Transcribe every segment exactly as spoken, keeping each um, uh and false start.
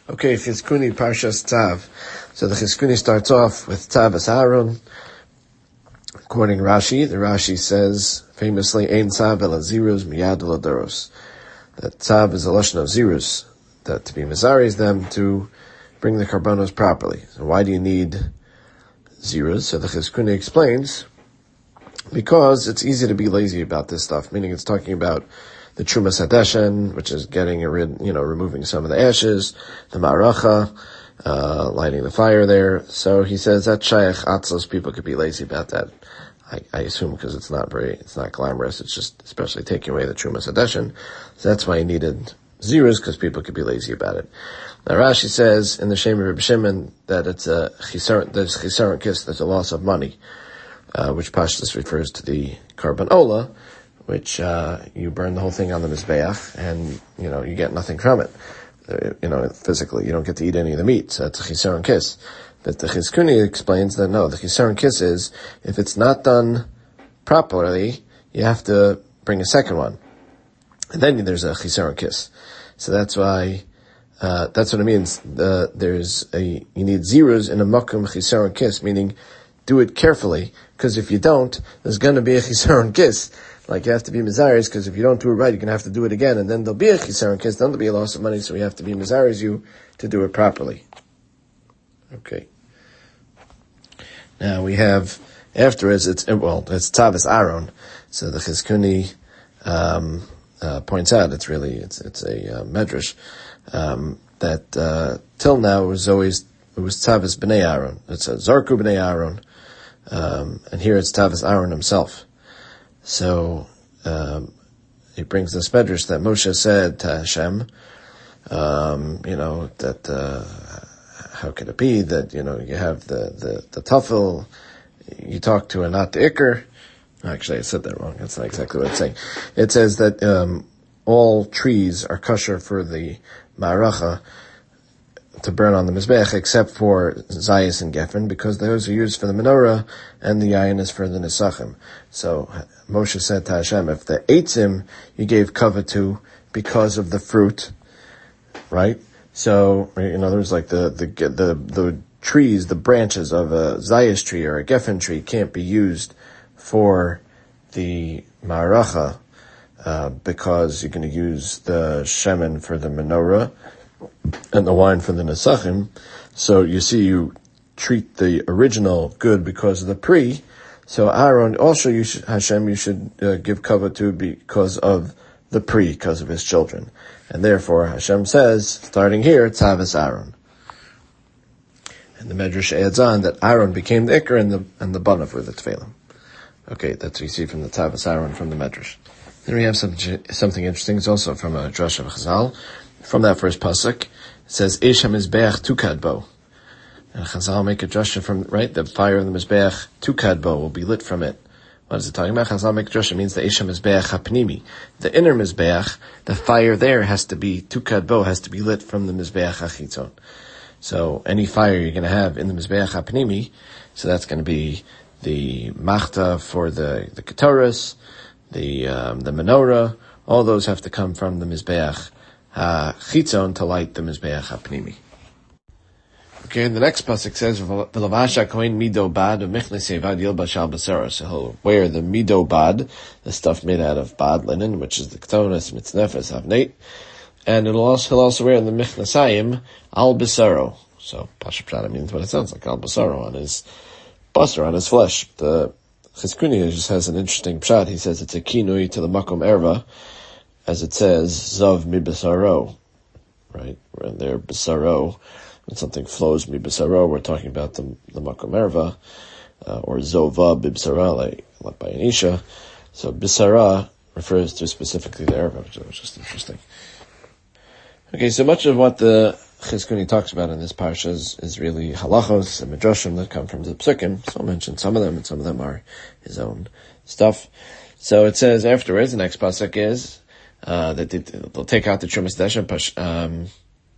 Okay, Chizkuni Parshas Tzav. So the Chizkuni starts off with Tzav as Aaron. According to Rashi, the Rashi says famously, Ein Tzav ela zirus miyad ela doros. That Tzav is a lashon of zirus, that to be mizaris them to bring the karbanos properly. So why do you need zirus? So the Chizkuni explains, because it's easy to be lazy about this stuff, meaning it's talking about the Trumas Hadeshen, which is getting rid, you know, removing some of the ashes, the Maracha, uh, lighting the fire there. So he says that Shaykh Atzlos, people could be lazy about that. I, I assume because it's not very, it's not glamorous. It's just especially taking away the Trumas Hadeshen. So that's why he needed zeros, because people could be lazy about it. Now Rashi says in the Shem of Reb Shimon that it's a chisaron, there's chisaron kiss, there's a loss of money, uh, which Pashtus refers to the Karban Ola, which, uh, you burn the whole thing on the Mizbeach, and, you know, you get nothing from it. Uh, you know, physically, you don't get to eat any of the meat, so it's a chisaron kiss. But the Chizkuni explains that no, the chisaron kiss is, if it's not done properly, you have to bring a second one. And then there's a chisaron kiss. So that's why, uh, that's what it means. The, there's a, you need zeros in a makom chisaron kiss, meaning do it carefully, because if you don't, there's gonna be a chisaron kiss. Like, you have to be mizaris, because if you don't do it right, you're going to have to do it again, and then there'll be a chisaron kiss, then there'll be a loss of money, so we have to be mizaris you to do it properly. Okay. Now we have, afterwards, it's, well, it's Tzav Aaron. So the Chizkuni, um, uh, points out, it's really, it's, it's a, uh, medrash, um, that, uh, till now it was always, it was Tzav B'nai Aaron. It's a Zarku B'nai Aaron. Um, and here it's Tzav Aaron himself. So, um, he brings this medrash that Moshe said to Hashem, um, you know, that, uh, how could it be that, you know, you have the, the, the tuffle, you talk to a not the ikr. Actually, I said that wrong. That's not exactly what it's saying. It says that, um, all trees are kosher for the ma'aracha to burn on the Mizbech, except for Zayis and Geffen, because those are used for the menorah, and the Yayin is for the Nesachim. So, Moshe said to Hashem, if the Eitzim you gave cover to because of the fruit, right? So, in other words, like the, the, the, the trees, the branches of a Zayis tree or a Geffen tree can't be used for the Ma'aracha, uh, because you're going to use the Shemen for the menorah, and the wine for the Nesachim. So you see, you treat the original good because of the pre. So Aaron, also you should, Hashem, you should uh, give cover to because of the pre, because of his children. And therefore Hashem says, starting here, Tzav Aaron. And the Medrash adds on that Aaron became the Iker and the, and the Banav were the Tefillim. Okay, that's what you see from the Tzav Aaron from the Medrash. Then we have something, something interesting. It's also from a Drush of Chazal. From that first pasuk, it says, Eish HaMizbeach tukad bo. And Chazal make a drasha from, right, the fire of the Mizbeach tukad bo will be lit from it. What is it talking about? Chazal make a drasha means the Eish HaMizbeach hapnimi. The inner Mizbeach, the fire there has to be, tukad bo, has to be lit from the Mizbeach hachitzon. So any fire you're going to have in the Mizbeach hapnimi, so that's going to be the machta for the, the ketoras, the, um, the menorah, all those have to come from the Mizbeach Uh, chitzon to light the Mizbeach HaPnimi. Okay, and the next pasuk says, V'lavasha kohen mido bad u'michne sevad yilbash al basara. So he'll wear the mido bad, the stuff made out of bad linen, which is the ketonis, mitznefes, avneit. And it'll also, he'll also wear the michnesayim al basaro. So, Pasha Pshata means what it sounds like, al basaro, on his basar, on his flesh. The Chizkuni just has an interesting pshat. He says it's a kinui to the makom erva, as it says, Zav mi basaro, right? We're in there, basaro. When something flows mi basaro, we're talking about the, the makom erva, uh, or zova bibsara, like, like by Anisha. So bisara refers to specifically the erva, which is just interesting. Okay, so much of what the Chizkuni talks about in this parsha is, is really halachos and midrashim that come from the psukim. So I'll mention some of them, and some of them are his own stuff. So it says afterwards, the next pasuk is, Uh, that they, they'll take out the Trumas Hadeshen, um,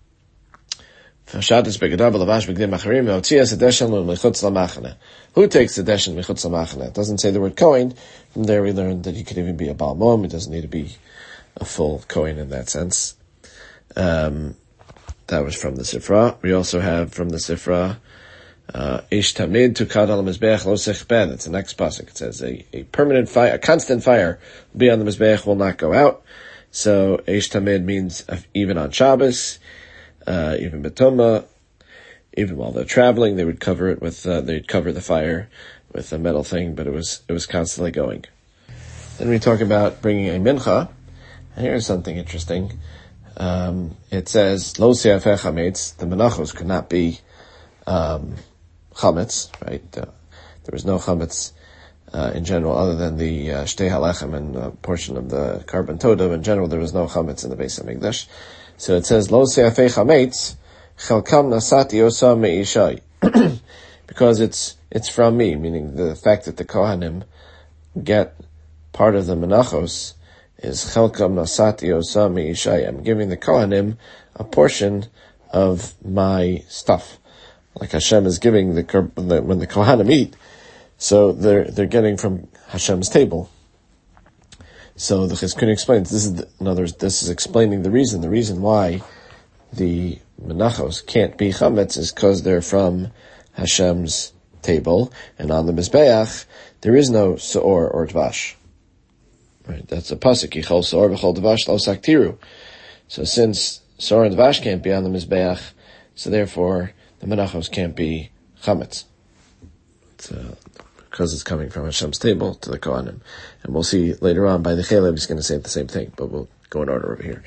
who takes the Deshen Mechutz Lamachane? It doesn't say the word Kohen. From there we learned that he could even be a Baal Mom. It doesn't need to be a full Kohen in that sense. Um, that was from the Sifra. We also have from the Sifra, uh, Ish Tamid Tukad al Mizbeach Lo Sechben. It's the next pasuk. It says a, a permanent fire, a constant fire will be on the Mizbeach, will not go out. So Ish Tamid means even on Shabbos, uh, even B'Tumah, even while they're traveling, they would cover it with, uh, they'd cover the fire with a metal thing, but it was, it was constantly going. Then we talk about bringing a mincha, and here's something interesting. Um, it says, Lo se'afeh chametz, the menachos could not be, um, chametz, right? Uh, there was no chametz, uh, in general, other than the, uh, shtei halechem and a portion of the carbon toda. In general, there was no chametz in the Beis HaMikdash. So it says, Lo se'afeh chametz, chelkam nasati osa me'ishai. Because it's, it's from me, meaning the fact that the Kohanim get part of the menachos is chelkam nasati osa me'ishai. I'm giving the Kohanim a portion of my stuff. Like Hashem is giving the, when the Kohanim eat, so they're, they're getting from Hashem's table. So the Chizkuni explains, this is, the, in other words, this is explaining the reason, the reason why the menachos can't be chametz is because they're from Hashem's table, and on the Mizbeach, there is no Seor or Dvash. Right, that's a pasuk, Yichol Seor v'chol Dvash lo saktiru. So since Seor and Dvash can't be on the Mizbeach, so therefore, the menachos can't be chametz. It's, uh, because it's coming from Hashem's table to the Kohanim. And we'll see later on by the Chalev, he's going to say the same thing, but we'll go in order over here.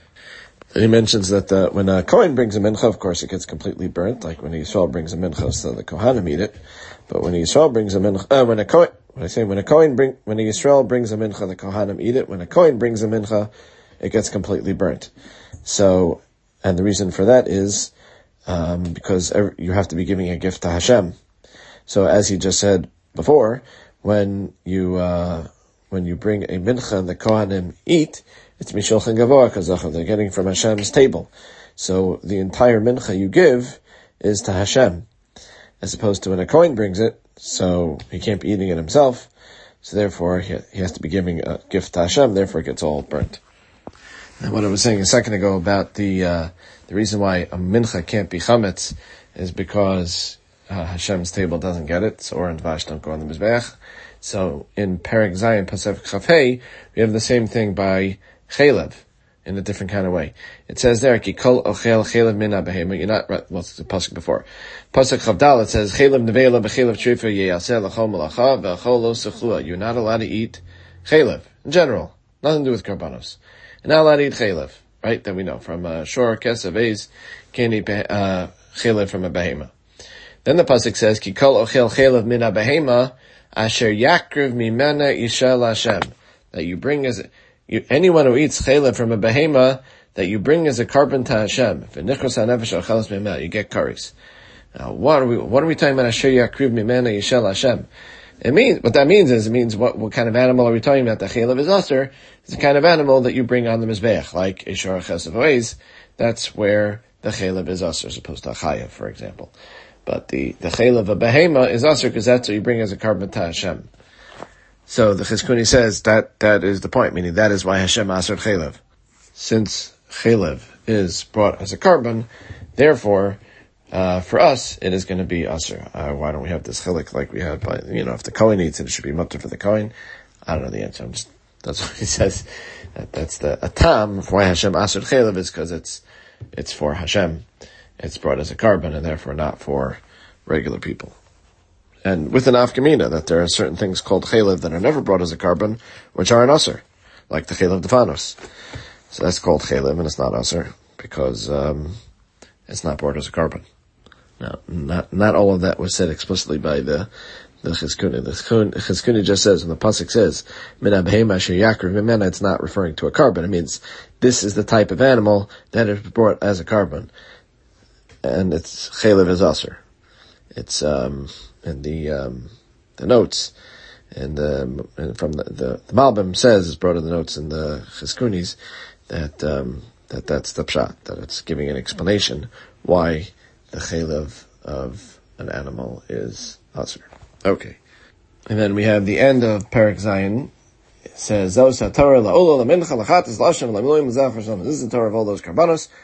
He mentions that uh, when a Kohen brings a mincha, of course, it gets completely burnt, like when Yisrael brings a mincha, so the Kohanim eat it. But when Yisrael brings a mincha, uh, when a Kohen, what I say, when a Kohen bring, when a Yisrael brings a mincha, the Kohanim eat it. When a Kohen brings a mincha, it gets completely burnt. So, and the reason for that is, um, because every, you have to be giving a gift to Hashem. So as he just said before, when you, uh, when you bring a mincha and the Kohanim eat, it's Mishulchan Gavoa Kazachah. They're getting from Hashem's table. So the entire mincha you give is to Hashem, as opposed to when a Kohen brings it, so he can't be eating it himself, so therefore he, he has to be giving a gift to Hashem, therefore it gets all burnt. And what I was saying a second ago about the, uh, the reason why a mincha can't be chametz is because uh, Hashem's table doesn't get it, so Or and Dvash don't go on the Mizbeach. So in Perek Zayin, Pasuk Chafhei, we have the same thing by Chalev, in a different kind of way. It says there, Ki kol ochel chalev mina behema. You're not, well, it's the pasuk before. Pasuk Chavdal, it says, Chalev nevela b'chalev trifa yeyaseh l'chol malacha v'chol lo sechlua. You're not allowed to eat chalev, in general. Nothing to do with karbanos. You're not allowed to eat chalev, right? That we know. From uh, Shor, Kesav, Ez, can't eat uh, chalev from a behema. Then the pasuk says, Ki kol ochel chalev mina behema, asher yakriv mimena yishel Hashem. That you bring as You, anyone who eats chalev from a behema that you bring as a carbon to Hashem, you get karis. Now, what are we? What are we talking about? Asher yakriv mimena yishel Hashem. It means what that means is it means what what kind of animal are we talking about? The chalev is aser. It's the kind of animal that you bring on the mizbeach, like a shor chesav oez. That's where the chalev is aser, as opposed to a chayav, for example. But the the chalev of behema is aser because that's what you bring as a carbon to Hashem. So the Chizkuni says that that is the point, meaning that is why Hashem aser chalev. Since chalev is brought as a carbon, therefore, uh, for us, it is going to be aser. Uh, why don't we have this chilik like we have by, you know, if the Kohen eats it, it should be mutter for the Kohen. I don't know the answer. I'm just, that's what he says. That, that's the atam for why Hashem aser chalev is because it's, it's for Hashem. It's brought as a carbon and therefore not for regular people. And with an afkamina, that there are certain things called chalev that are never brought as a carbon, which are an aser, like the chalev defanos. So that's called chalev, and it's not aser, because um, it's not brought as a carbon. Now, not not all of that was said explicitly by the the Chizkuni. The Chizkuni just says, when the pasuk says, mina behema asher yakriv mimena, it's not referring to a carbon. It means this is the type of animal that is brought as a carbon. And it's chalev is aser. It's, um, in the, um, the notes, and, um, and from the, the, the Malbim says, it's brought in the notes in the Chizkunis, that, um, that that's the pshat, that it's giving an explanation why the chalev of an animal is aser. Okay. And then we have the end of Perek Zayin. It says, this is the Torah of all those karbanos,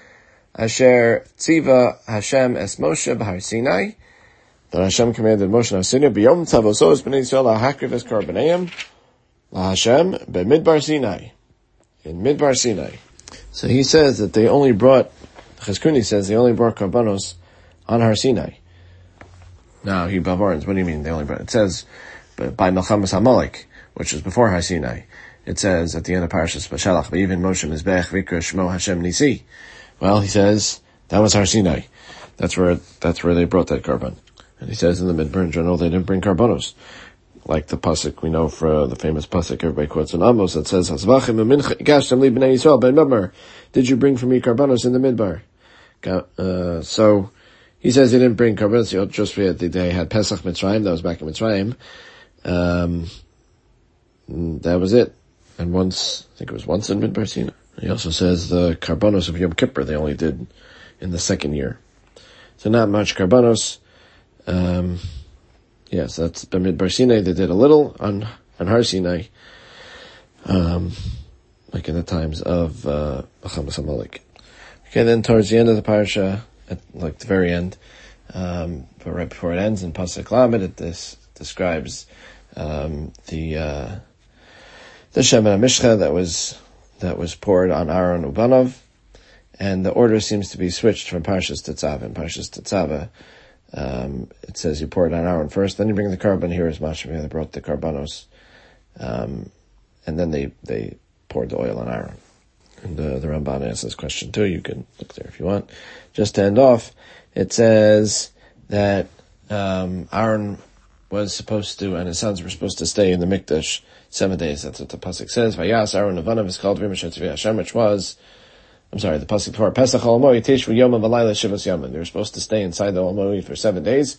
Asher tziva Hashem es Moshe b'Har Sinai. That Hashem commanded Moshe and Sinai b'yom tavosos b'nei Yisrael lahakriv es karbaneim laHashem b'midbar Sinai. In Midbar Sinai. So he says that they only brought, Chizkuni says they only brought karbanos on Har Sinai. Now, he bavarns, what do you mean they only brought? It says, by Melchamas HaMolek, which is before Har Sinai. It says at the end of Parashas Bashalach, even Moshe Mizbech Vikra Shmo Hashem Nisi. Well, he says, that was Har Sinai. That's where, that's where they brought that karban. And he says in the Midbar in general, they didn't bring karbanos. Like the pasuk we know for uh, the famous pasuk everybody quotes in Amos that says, "Hasvachim u'mincha igashtem li b'nei Yisrael ben midbar." Did you bring for me karbanos in the midbar? Uh, so he says he didn't bring karbanos. Just for the day had Pesach Mitzrayim. That was back in Mitzrayim. Um, that was it. And once, I think it was once in Midbar Sinai. He also says the karbanos of Yom Kippur they only did in the second year. So not much karbanos. Um, Yes, that's B'midbar Sinai. They did a little on, on Har Sinai, um, like in the times of, uh, Melchamas HaMolek. Okay, then towards the end of the parasha, at like the very end, um, but right before it ends in Pasuk Lamed, it this describes, um, the, uh, the Shemen HaMishcha that was, that was poured on Aaron Ubanov, and the order seems to be switched from Parshas Tetzaveh. In Parshas Tetzaveh, Um, it says you pour it on Aaron first, then you bring the carbon. Here is Mashmir, they brought the carbonos, um, and then they, they poured the oil on Aaron. And uh, the Ramban asks this question too, you can look there if you want. Just to end off, it says that, um, Aaron was supposed to, and his sons were supposed to stay in the Mikdash seven days. That's what the pasuk says. Vayas Aaron Avanav is called V'Mashet Tzvi Hashem, which was, I'm sorry, the pasuk before Pesach Ol Moed Tishvu Yom V'Layla Shivas Yomim. They were supposed to stay inside the Ol Moed for seven days,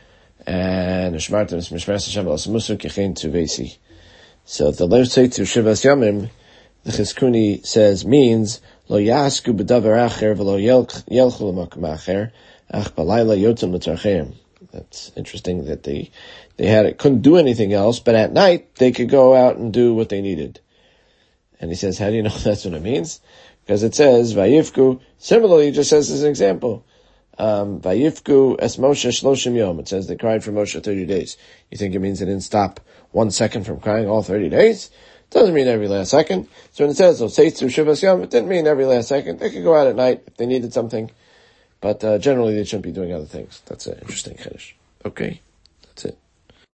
and Shmartim Mishmeres Hashem V'Lasmusu Kechein Tuvesi. So the Lev to Shivas Yomim, the Chizkuni says means Lo Yasku B'Davar Acher V'Lo Yelchu L'Makom Acher Ach B'Layla Yotzim L'Tzarcheim. That's interesting that they they had it couldn't do anything else, but at night they could go out and do what they needed. And he says, how do you know that's what it means? Because it says, Vayifku, similarly, it just says as an example, um, Vayifku es Moshe shloshim yom. It says they cried for Moshe thirty days. You think it means they didn't stop one second from crying all thirty days? It doesn't mean every last second. So when it says, Oseitzu shivas yom, it didn't mean every last second. They could go out at night if they needed something. But, uh, generally they shouldn't be doing other things. That's an interesting chiddush. Okay.